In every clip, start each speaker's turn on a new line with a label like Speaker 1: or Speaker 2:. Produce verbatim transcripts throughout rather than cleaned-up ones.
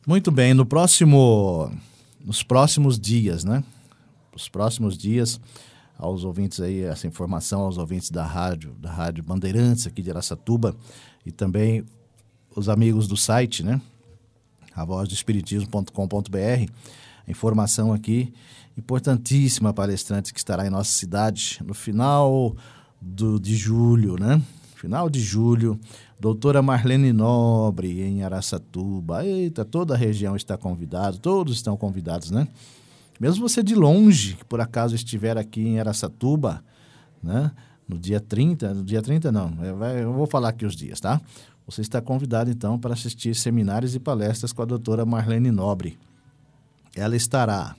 Speaker 1: Muito bem, no próximo, nos próximos dias, né? Os próximos dias, aos ouvintes aí, essa informação aos ouvintes da rádio, da Rádio Bandeirantes aqui de Araçatuba e também os amigos do site, né? a voz do espiritismo ponto com ponto b r. A informação aqui, importantíssima, palestrante que estará em nossa cidade no final do, de julho, né? Final de julho, doutora Marlene Nobre, em Araçatuba. Eita, toda a região está convidada, todos estão convidados, né? Mesmo você de longe, que por acaso estiver aqui em Araçatuba, né? No dia trinta, no dia trinta não, eu vou falar aqui os dias, tá? Você está convidado, então, para assistir seminários e palestras com a doutora Marlene Nobre. Ela estará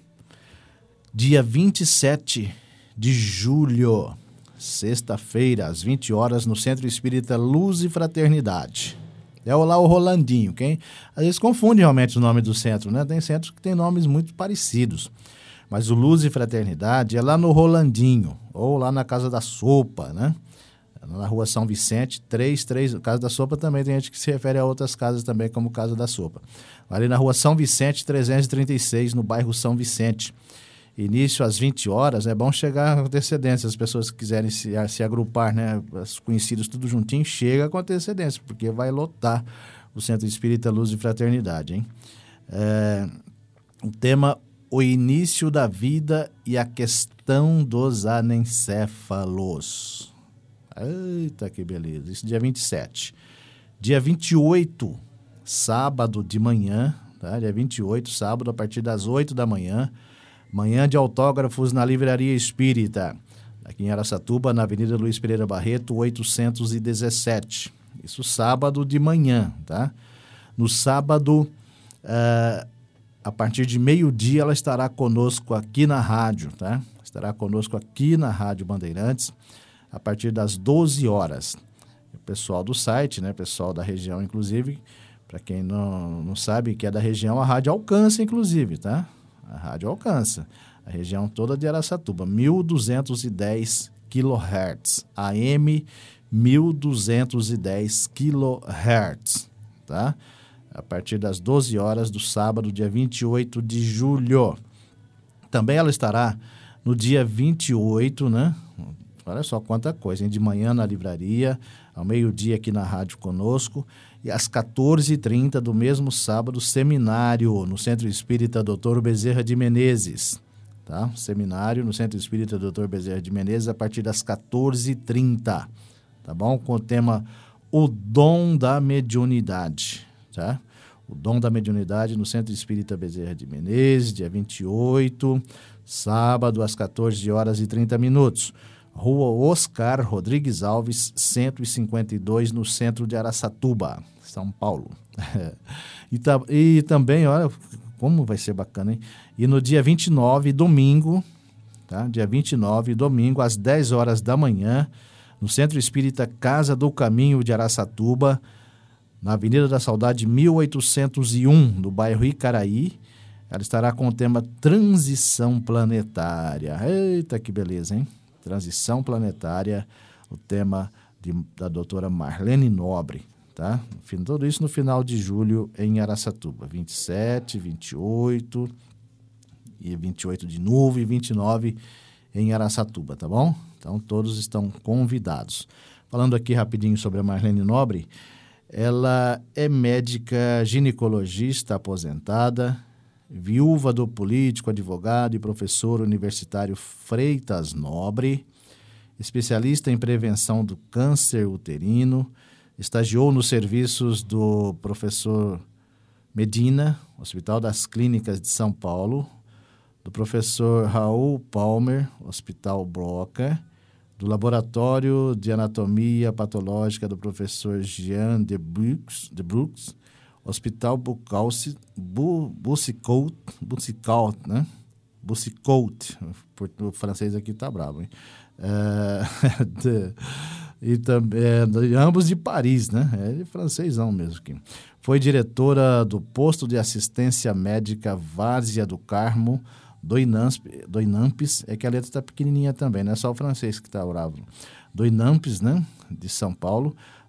Speaker 1: dia vinte e sete de julho, sexta-feira, às vinte horas, no Centro Espírita Luz e Fraternidade. É lá o Rolandinho, quem? Às vezes confunde realmente o nome do centro, né? Tem centros que têm nomes muito parecidos. Mas o Luz e Fraternidade é lá no Rolandinho, ou lá na Casa da Sopa, né? Na Rua São Vicente, três três, Casa da Sopa também tem gente que se refere a outras casas também, como Casa da Sopa. Ali na Rua São Vicente, trezentos e trinta e seis, no bairro São Vicente. Início às vinte horas, é bom chegar com antecedência, as pessoas que quiserem se, se agrupar, né, os conhecidos tudo juntinho, chega com antecedência, porque vai lotar o Centro Espírita Luz e Fraternidade, hein? É, o tema, o início da vida e a questão dos anencéfalos. Eita, que beleza. Isso dia vinte e sete. Dia vinte e oito, sábado de manhã, tá? Dia vinte e oito, sábado, a partir das oito da manhã. Manhã de autógrafos na Livraria Espírita, aqui em Araçatuba, na Avenida Luiz Pereira Barreto, oitocentos e dezessete. Isso sábado de manhã, tá? No sábado, uh, a partir de meio-dia, ela estará conosco aqui na rádio, tá? Estará conosco aqui na Rádio Bandeirantes, a partir das doze horas. O pessoal do site, né, pessoal da região, inclusive, para quem não, não sabe que é da região, a rádio alcança, inclusive, tá? A rádio alcança. A região toda de Araçatuba, mil duzentos e dez quilohertz. A M, mil duzentos e dez quilohertz, tá? A partir das doze horas do sábado, dia vinte e oito de julho. Também ela estará no dia vinte e oito, né? Olha só quanta coisa, hein? De manhã na livraria, ao meio-dia aqui na rádio conosco, e às quatorze e trinta do mesmo sábado, seminário no Centro Espírita doutor Bezerra de Menezes, tá? Seminário no Centro Espírita doutor Bezerra de Menezes, a partir das quatorze e trinta, tá bom? Com o tema O Dom da Mediunidade, tá? O Dom da Mediunidade no Centro Espírita Bezerra de Menezes, dia vinte e oito, sábado, às quatorze horas e trinta minutos. Rua Oscar Rodrigues Alves, cento e cinquenta e dois, no centro de Araçatuba, São Paulo. e, ta, e também, olha, como vai ser bacana, hein? E no dia vinte e nove, domingo, tá? Dia vinte e nove, domingo, às dez horas da manhã, no Centro Espírita Casa do Caminho de Araçatuba, na Avenida da Saudade, mil oitocentos e um, no bairro Icaraí. Ela estará com o tema Transição Planetária. Eita, que beleza, hein? Transição Planetária, o tema de, da doutora Marlene Nobre, tá? Tudo isso no final de julho em Araçatuba, vinte e sete, vinte e oito, e vinte e oito de novo e vinte e nove em Araçatuba, tá bom? Então todos estão convidados. Falando aqui rapidinho sobre a Marlene Nobre, ela é médica ginecologista aposentada, viúva do político, advogado e professor universitário Freitas Nobre, especialista em prevenção do câncer uterino, estagiou nos serviços do professor Medina, Hospital das Clínicas de São Paulo, do professor Raul Palmer, Hospital Broca, do Laboratório de Anatomia Patológica do professor Jean de Brux, de Brux, Hospital Bucalci, Bu, Bucicout, Bucicout, né? Bucicout, o francês aqui tá bravo, hein? É, de, e também, é, ambos de Paris, né? É de francêsão mesmo aqui. Foi diretora do posto de assistência médica Várzea do Carmo, do, Inamp, do Inampes, é que a letra tá pequenininha também, não é só o francês que tá bravo. Do Inampes, né? De São Paulo,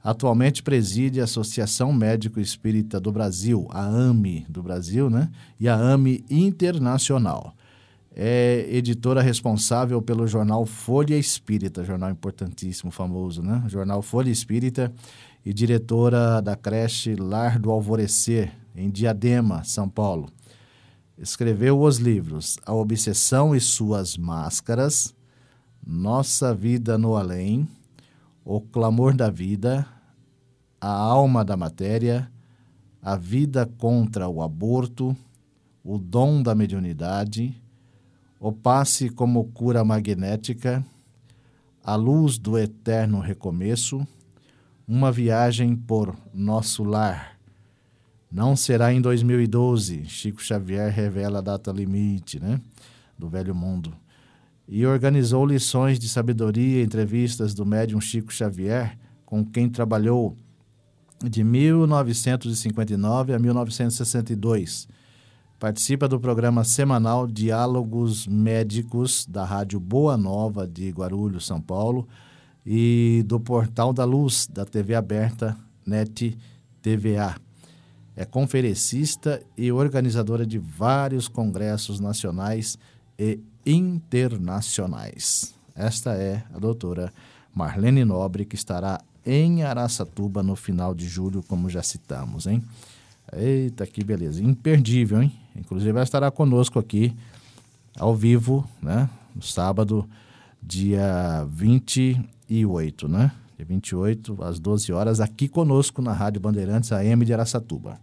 Speaker 1: Atualmente preside a Associação Médico Espírita do Brasil, a AME do Brasil, né? E a AME Internacional. É editora responsável pelo jornal Folha Espírita, jornal importantíssimo, famoso, né? Jornal Folha Espírita, e diretora da creche Lar do Alvorecer, em Diadema, São Paulo. Escreveu os livros A Obsessão e Suas Máscaras, Nossa Vida no Além, O Clamor da Vida, A Alma da Matéria, A Vida contra o Aborto, O Dom da Mediunidade, O Passe como Cura Magnética, A Luz do Eterno Recomeço, Uma Viagem por Nosso Lar. Não será em dois mil e doze, Chico Xavier revela a data limite, né, do Velho Mundo. E organizou lições de sabedoria e entrevistas do médium Chico Xavier, com quem trabalhou de mil novecentos e cinquenta e nove a mil novecentos e sessenta e dois. Participa do programa semanal Diálogos Médicos da Rádio Boa Nova de Guarulhos, São Paulo, e do Portal da Luz da T V aberta Net T V A. É conferencista e organizadora de vários congressos nacionais e internacionais. Esta é a doutora Marlene Nobre, que estará em Araçatuba no final de julho, como já citamos, hein? Eita, que beleza. Imperdível, hein? Inclusive, ela estará conosco aqui, ao vivo, né? No sábado, dia vinte e oito, né? Dia vinte e oito, às doze horas, aqui conosco na Rádio Bandeirantes A M de Araçatuba.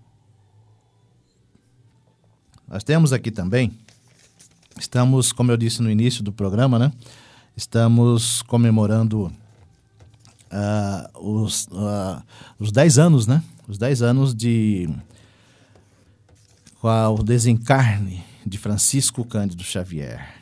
Speaker 1: Nós temos aqui também, estamos, como eu disse no início do programa, né? Estamos comemorando uh, os, uh, os dez anos, né? Os dez anos de... com o desencarne de Francisco Cândido Xavier.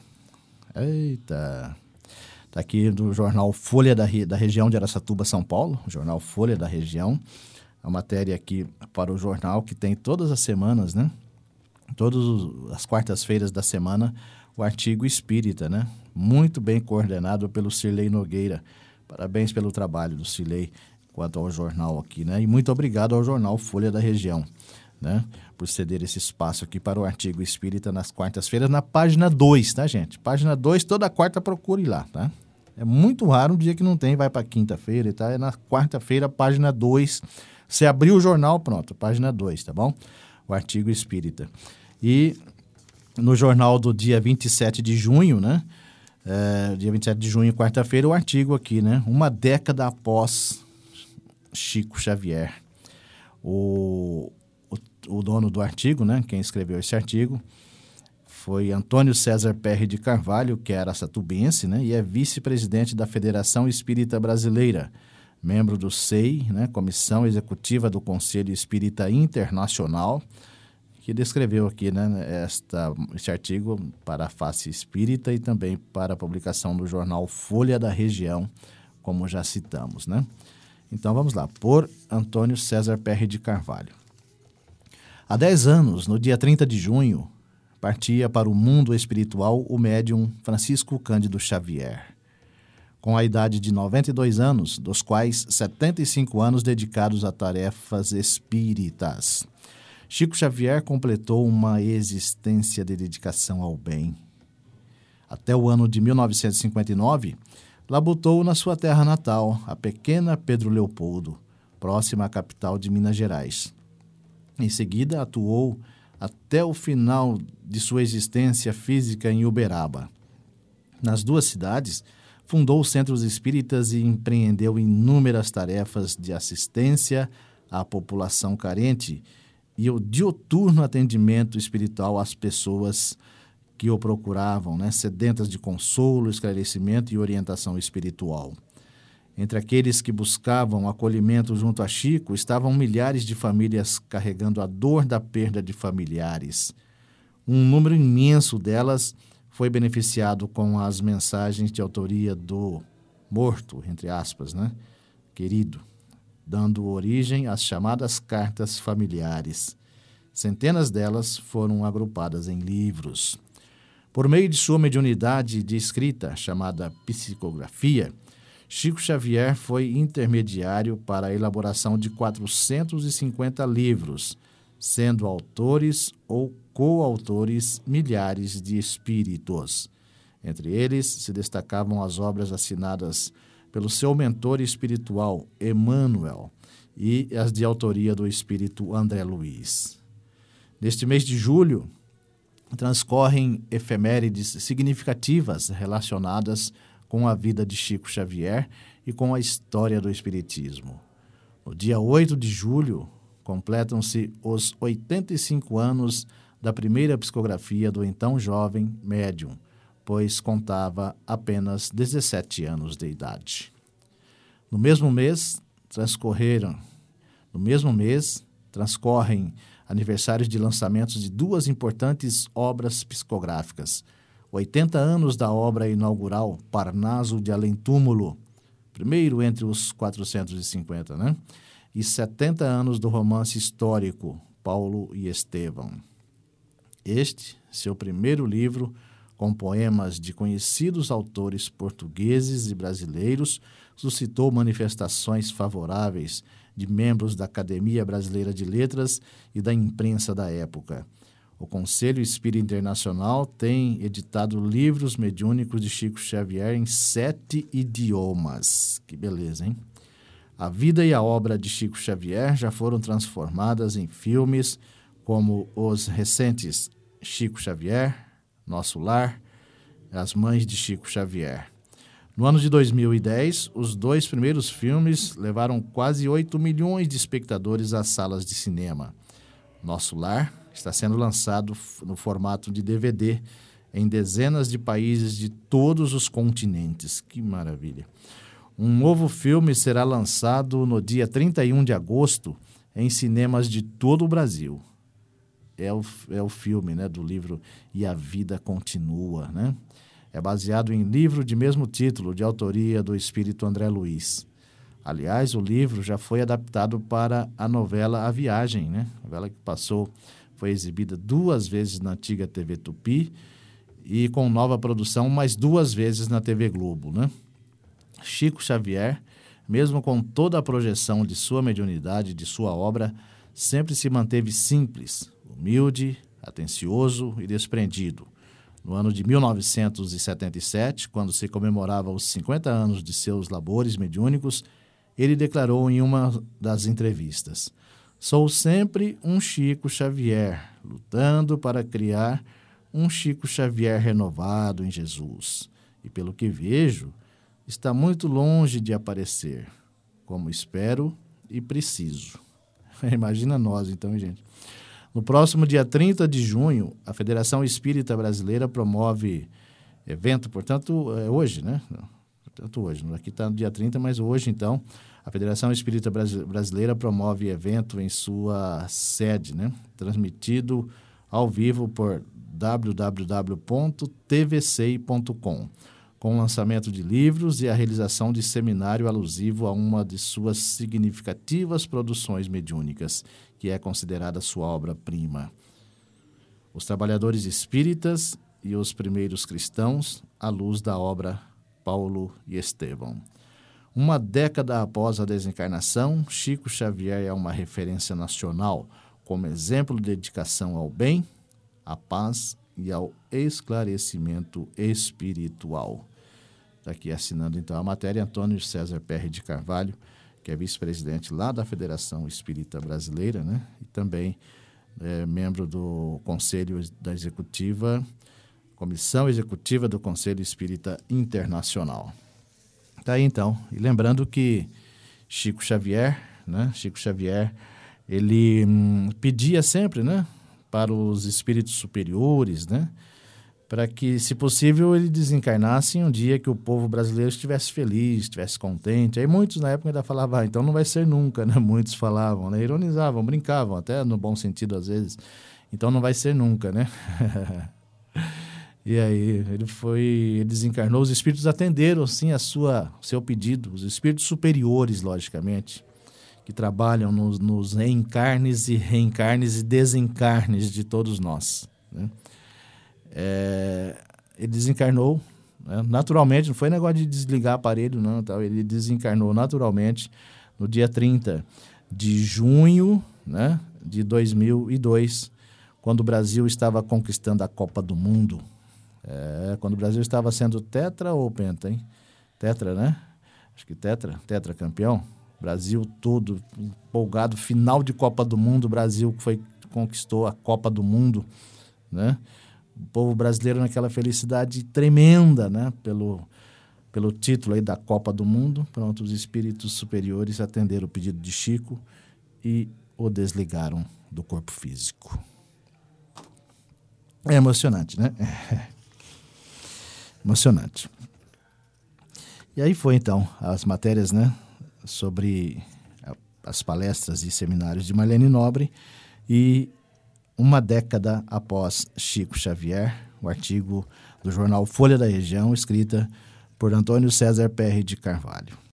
Speaker 1: Eita! Está aqui do jornal Folha da, da região de Araçatuba, São Paulo, jornal Folha da região. A matéria aqui para o jornal que tem todas as semanas, né? Todas as quartas-feiras da semana, o artigo espírita, né? Muito bem coordenado pelo Cirlei Nogueira. Parabéns pelo trabalho do Cirlei quanto ao jornal aqui, né? E muito obrigado ao jornal Folha da região, né, por ceder esse espaço aqui para o artigo espírita nas quartas-feiras, na página dois, tá, gente? Página dois, toda quarta procure lá, tá? É muito raro um dia que não tem, vai para quinta-feira e tá? É na quarta-feira, página dois. Você abriu o jornal, pronto, página dois, tá bom? O artigo espírita. E no jornal do dia vinte e sete de junho, né? É, dia vinte e sete de junho, quarta-feira, o artigo aqui, né? Uma década após Chico Xavier. O... O dono do artigo, né, quem escreveu esse artigo, foi Antônio César Perry de Carvalho, que é araçatubense, né, e é vice-presidente da Federação Espírita Brasileira, membro do S E I, né, Comissão Executiva do Conselho Espírita Internacional, que descreveu aqui, né, esta, este artigo para a Face Espírita e também para a publicação no jornal Folha da Região, como já citamos, né. Então vamos lá, por Antônio César Perry de Carvalho. Há dez anos, no dia trinta de junho, partia para o mundo espiritual o médium Francisco Cândido Xavier, com a idade de noventa e dois anos, dos quais setenta e cinco anos dedicados a tarefas espíritas. Chico Xavier completou uma existência de dedicação ao bem. Até o ano de mil novecentos e cinquenta e nove, labutou na sua terra natal, a pequena Pedro Leopoldo, próxima à capital de Minas Gerais. Em seguida, atuou até o final de sua existência física em Uberaba. Nas duas cidades, fundou centros espíritas e empreendeu inúmeras tarefas de assistência à população carente e o dioturno atendimento espiritual às pessoas que o procuravam, né, sedentas de consolo, esclarecimento e orientação espiritual. Entre aqueles que buscavam acolhimento junto a Chico, estavam milhares de famílias carregando a dor da perda de familiares. Um número imenso delas foi beneficiado com as mensagens de autoria do morto, entre aspas, né, querido, dando origem às chamadas cartas familiares. Centenas delas foram agrupadas em livros. Por meio de sua mediunidade de escrita, chamada psicografia, Chico Xavier foi intermediário para a elaboração de quatrocentos e cinquenta livros, sendo autores ou coautores milhares de espíritos. Entre eles se destacavam as obras assinadas pelo seu mentor espiritual, Emmanuel, e as de autoria do espírito André Luiz. Neste mês de julho, transcorrem efemérides significativas relacionadas com a vida de Chico Xavier e com a história do Espiritismo. No dia oito de julho, completam-se os oitenta e cinco anos da primeira psicografia do então jovem médium, pois contava apenas dezessete anos de idade. No mesmo mês, transcorreram, no mesmo mês, transcorrem aniversários de lançamentos de duas importantes obras psicográficas. oitenta anos da obra inaugural Parnaso de Além-Túmulo, primeiro entre os quatrocentos e cinquenta, né? E setenta anos do romance histórico Paulo e Estevão. Este, seu primeiro livro, com poemas de conhecidos autores portugueses e brasileiros, suscitou manifestações favoráveis de membros da Academia Brasileira de Letras e da imprensa da época. O Conselho Espírita Internacional tem editado livros mediúnicos de Chico Xavier em sete idiomas. Que beleza, hein? A vida e a obra de Chico Xavier já foram transformadas em filmes como os recentes Chico Xavier, Nosso Lar, As Mães de Chico Xavier. No ano de dois mil e dez, os dois primeiros filmes levaram quase oito milhões de espectadores às salas de cinema. Nosso Lar está sendo lançado no formato de D V D em dezenas de países de todos os continentes. Que maravilha! Um novo filme será lançado no dia trinta e um de agosto em cinemas de todo o Brasil. É o, é o filme, né, do livro E a Vida Continua, né? É baseado em livro de mesmo título, de autoria do espírito André Luiz. Aliás, o livro já foi adaptado para a novela A Viagem, né? A novela que passou, foi exibida duas vezes na antiga T V Tupi e com nova produção mais duas vezes na T V Globo, né? Chico Xavier, mesmo com toda a projeção de sua mediunidade, de sua obra, sempre se manteve simples, humilde, atencioso e desprendido. No ano de mil novecentos e setenta e sete, quando se comemorava os cinquenta anos de seus labores mediúnicos, ele declarou em uma das entrevistas: "Sou sempre um Chico Xavier, lutando para criar um Chico Xavier renovado em Jesus. E pelo que vejo, está muito longe de aparecer, como espero e preciso." Imagina nós, então, gente. No próximo dia trinta de junho, a Federação Espírita Brasileira promove evento, portanto, é hoje, né? Portanto, hoje. Aqui está no dia trinta, mas hoje, então, a Federação Espírita Brasileira promove evento em sua sede, né? Transmitido ao vivo por w w w ponto t v c i ponto com, com o lançamento de livros e a realização de seminário alusivo a uma de suas significativas produções mediúnicas, que é considerada sua obra-prima. Os trabalhadores espíritas e os primeiros cristãos, à luz da obra Paulo e Estevão. Uma década após a desencarnação, Chico Xavier é uma referência nacional, como exemplo de dedicação ao bem, à paz e ao esclarecimento espiritual. Está aqui assinando, então, a matéria, Antônio César Perry de Carvalho, que é vice-presidente lá da Federação Espírita Brasileira, né? E também é membro do Conselho da Executiva, Comissão Executiva do Conselho Espírita Internacional. Tá aí, então. E lembrando que Chico Xavier, né? Chico Xavier, ele hum, pedia sempre, né, para os espíritos superiores, né, para que, se possível, ele desencarnasse em um dia que o povo brasileiro estivesse feliz, estivesse contente. Aí muitos na época ainda falavam, ah, então não vai ser nunca, né? Muitos falavam, né? Ironizavam, brincavam, até no bom sentido às vezes. Então não vai ser nunca, né? E aí ele foi, ele desencarnou, os espíritos atenderam, sim, a sua, seu pedido, os espíritos superiores, logicamente, que trabalham nos, nos reencarnes e reencarnes e desencarnes de todos nós, né? É, ele desencarnou né? Naturalmente, não foi negócio de desligar aparelho, não. Tal. Ele desencarnou naturalmente no dia trinta de junho, né, de dois mil e dois, quando o Brasil estava conquistando a Copa do Mundo. É, quando o Brasil estava sendo tetra ou penta, hein? Tetra, né? Acho que tetra, tetra campeão. Brasil todo empolgado, final de Copa do Mundo, o Brasil foi, conquistou a Copa do Mundo, né? O povo brasileiro naquela felicidade tremenda, né? Pelo, pelo título aí da Copa do Mundo. Pronto, os espíritos superiores atenderam o pedido de Chico e o desligaram do corpo físico. É emocionante, né? É. Emocionante. E aí foi, então, as matérias, né, sobre a, as palestras e seminários de Marlene Nobre e uma década após Chico Xavier, o artigo do jornal Folha da Região, escrita por Antônio César Perry de Carvalho.